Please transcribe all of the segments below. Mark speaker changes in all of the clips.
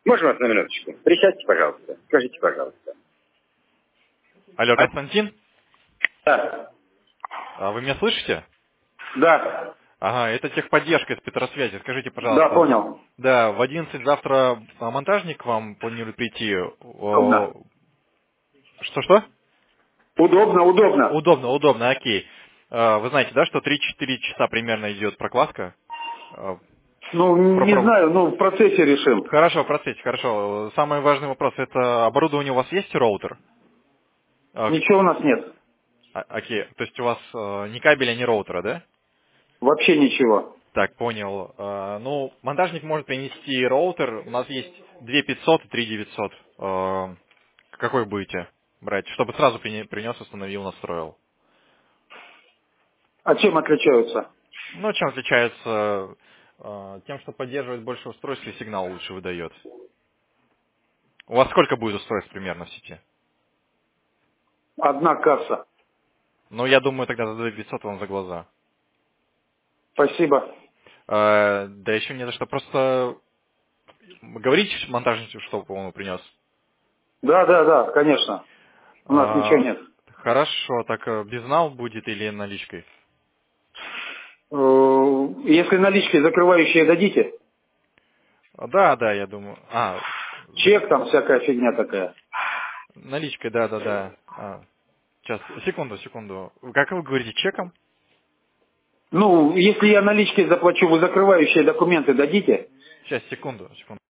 Speaker 1: Можно вас на минуточку? Присядьте, пожалуйста. Скажите, пожалуйста.
Speaker 2: Алло, Константин?
Speaker 1: Да.
Speaker 2: Вы меня слышите?
Speaker 1: Да.
Speaker 2: Ага, это техподдержка из Петросвязи. Скажите,
Speaker 1: Да,
Speaker 2: пожалуйста.
Speaker 1: понял.
Speaker 2: Да, в 11 завтра монтажник к вам планирует прийти.
Speaker 1: Удобно.
Speaker 2: Что-что?
Speaker 1: Удобно.
Speaker 2: Удобно, окей. Вы знаете, да, что 3-4 часа примерно идет прокладка?
Speaker 1: Ну, не знаю, в процессе решим.
Speaker 2: Хорошо, в процессе, хорошо. Самый важный вопрос, это оборудование у вас есть, роутер?
Speaker 1: Ничего у нас нет.
Speaker 2: Окей, то есть у вас ни кабеля, ни роутера, да?
Speaker 1: Вообще ничего.
Speaker 2: Так, понял. Ну, монтажник может принести роутер. У нас есть 2500 и 3900. Какой будете брать? Чтобы сразу принес, установил, настроил.
Speaker 1: А чем отличаются?
Speaker 2: Ну, чем отличается? Тем, что поддерживает больше устройств и сигнал лучше выдает. У вас сколько будет устройств примерно в сети?
Speaker 1: Одна касса.
Speaker 2: Ну, я думаю, тогда за 2500 вам за глаза.
Speaker 1: Спасибо.
Speaker 2: Да еще не за что. Просто говорите монтажнику, чтобы он принес.
Speaker 1: Да, конечно. У нас ничего нет.
Speaker 2: Хорошо, так безнал будет или наличкой?
Speaker 1: Если налички закрывающие дадите,
Speaker 2: Да, я думаю.
Speaker 1: чек там всякая фигня такая.
Speaker 2: Наличкой, да. Сейчас, секунду. Как вы говорите, чеком?
Speaker 1: Ну, если я наличкой заплачу, вы закрывающие документы дадите?
Speaker 2: Сейчас, секунду.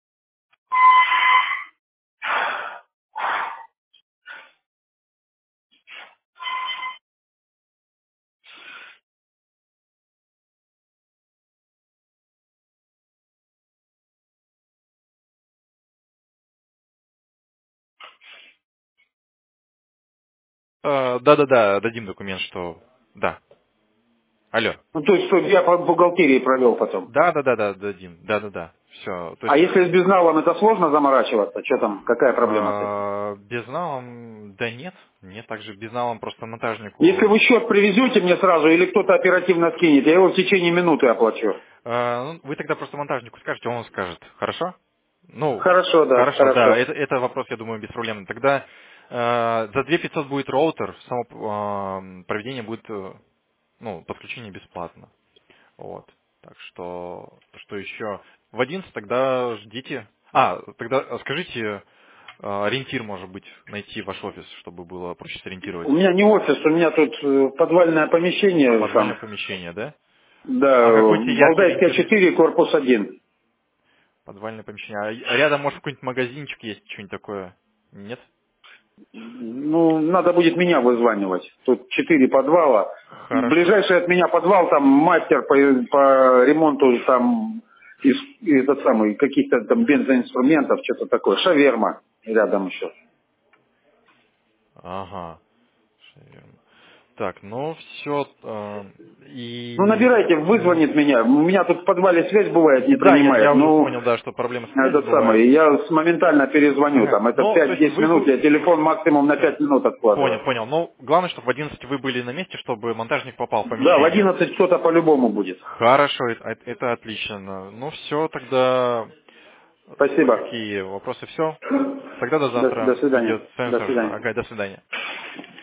Speaker 2: Да, дадим документ, что... Да. Алло.
Speaker 1: Ну, то есть, что я по бухгалтерии провел потом.
Speaker 2: Да, дадим. Да. Все. То
Speaker 1: А
Speaker 2: есть
Speaker 1: если с безналом это сложно заморачиваться? Что там, какая проблема с этим?
Speaker 2: безналом... Да нет, также безналом просто
Speaker 1: Если
Speaker 2: монтажнику...
Speaker 1: вы счет привезете мне сразу, или кто-то оперативно скинет, я его в течение минуты оплачу.
Speaker 2: Вы тогда просто монтажнику скажете, он скажет. Хорошо? Ну,
Speaker 1: Хорошо, да,
Speaker 2: хорошо, да,
Speaker 1: хорошо.
Speaker 2: это вопрос, я думаю, без проблем. Тогда за 2500 будет роутер, само проведение будет, подключение бесплатно. Вот. Так что еще? В 11 тогда ждите. Тогда скажите, ориентир, может быть, найти ваш офис, чтобы было проще сориентировать.
Speaker 1: У меня не офис, у меня тут подвальное помещение
Speaker 2: Подвальное
Speaker 1: там.
Speaker 2: помещение, да?
Speaker 1: Да,
Speaker 2: А какой тебе яркий
Speaker 1: Валдайская
Speaker 2: ориентир?
Speaker 1: 4, корпус 1.
Speaker 2: Подвальное помещение. А рядом, может, какой-нибудь магазинчик есть, что-нибудь такое? Нет?
Speaker 1: Ну, надо будет меня вызванивать. Тут 4 подвала.
Speaker 2: Хорошо.
Speaker 1: Ближайший от меня подвал, там мастер по ремонту там этот самый, каких-то там бензоинструментов, что-то такое. Шаверма рядом еще.
Speaker 2: Ага. Шаверма. Так, ну все.
Speaker 1: Ну,
Speaker 2: И...
Speaker 1: набирайте, вызвонит меня. У меня тут в подвале связь бывает, не
Speaker 2: Да, я
Speaker 1: принимает.
Speaker 2: уже
Speaker 1: Ну,
Speaker 2: понял, да, что проблемы с связью
Speaker 1: этот
Speaker 2: бывают.
Speaker 1: самый, я моментально перезвоню. Там это
Speaker 2: Ну, то есть
Speaker 1: 5-10 минут, я телефон максимум на
Speaker 2: Все.
Speaker 1: 5 минут откладываю.
Speaker 2: Понял. Ну, главное, чтобы в 11 вы были на месте, чтобы монтажник попал в
Speaker 1: Да, в
Speaker 2: помещение.
Speaker 1: 11 кто-то по-любому будет.
Speaker 2: Хорошо, это отлично. Ну, все, тогда
Speaker 1: Спасибо.
Speaker 2: какие вопросы? Все. Тогда до
Speaker 1: До
Speaker 2: завтра.
Speaker 1: свидания.
Speaker 2: Идет сенсор.
Speaker 1: До свидания.
Speaker 2: Ага, до свидания.